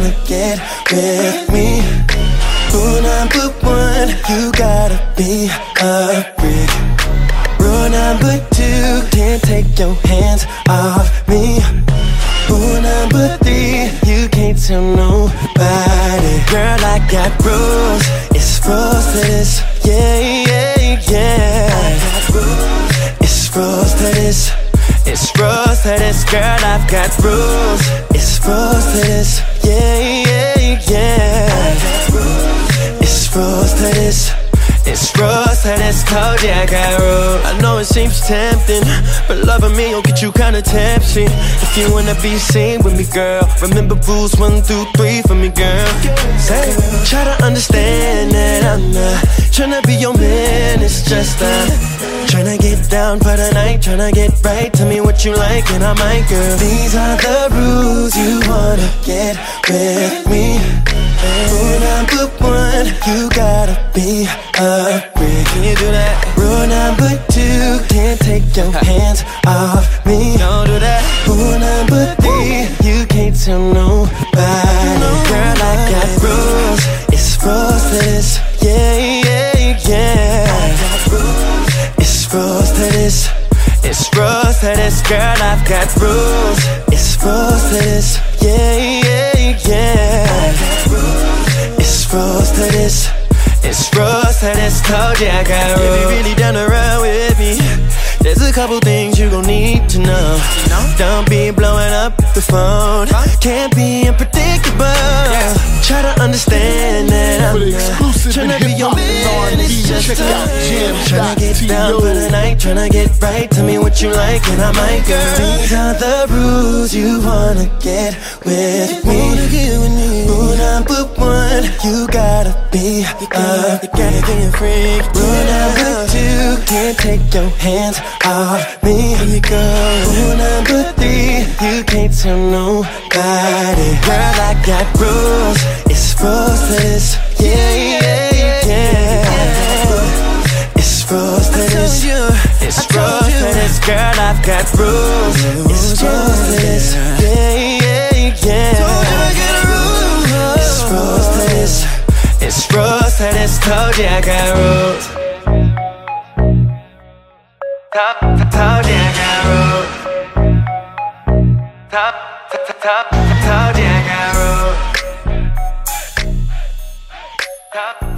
wanna get with me. Rule number one, you gotta be a freak. Rule number two, can't take your hands off me. Rule number three, you can't tell nobody. Girl, I got rules, it's rules to this. Yeah, yeah, yeah. It's rules to this. It's rules to this. Girl, I've got rules. It's rules to this. Yeah, yeah, yeah. It's rules to this. It's rules to this. Told you I got rules. I know it seems tempting, but loving me will get you kinda tipsy. If you wanna be seen with me, girl, remember rules 1 through 3 for me, girl. Say, try to understand that I'm not tryna be your man. It's just tryna get down for the night, tryna get right. Tell me what you like and I might, girl. These are the rules. You wanna get with me. Rule number one, you gotta be a freak. Can you do that? Rule number two, can't take your hands off me. Don't do that. Rule number three, you can't tell nobody. Girl, I got rules. It's rules to this. Yeah, yeah, yeah. It's rules to this. It's rules to this. Girl, I've got rules. It's rules to this. Yeah, yeah, yeah. It's rules to this. It's rules to this. Told you I got rules. If you really down to run with me, there's a couple things you gon' need to know. Don't be blowing up the phone. Can't be unpredictable. Try to understand that I'm not tryna be your man. It's just tryna get down for the night, tryna get right. Tell me what you like and I might, girl. These are the rules. You wanna get with me. Rule number one, you gotta be a freak. Rule number two, can't take your hands off me. Here you go. Rule number three, you can't tell nobody. Girl, I got rules. It's rules to this. Yeah, yeah, yeah. It's rules to this. It's rules to this. Girl, I've got rules. It's rules to this. Yeah, yeah, yeah. It's rules to this. It's rules to this. Told you I got rules. Told you I got rules. Told you I got rules.